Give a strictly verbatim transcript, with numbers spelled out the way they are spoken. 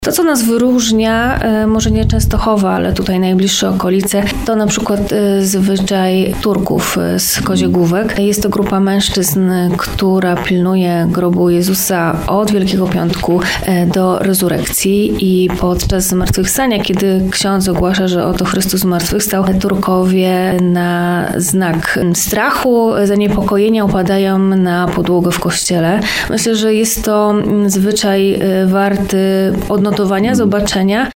To, co nas wyróżnia, może nie Częstochowa, ale tutaj najbliższe okolice, to na przykład zwyczaj Turków z Koziegłówek. Jest to grupa mężczyzn, która pilnuje grobu Jezusa od Wielkiego Piątku do rezurekcji i podczas zmartwychwstania, kiedy ksiądz ogłasza, że oto Chrystus zmartwychwstał, Turkowie na znak strachu, zaniepokojenia upadają na podłogę w kościele. Myślę, że jest to zwyczaj warty odnotowania, zobaczenia.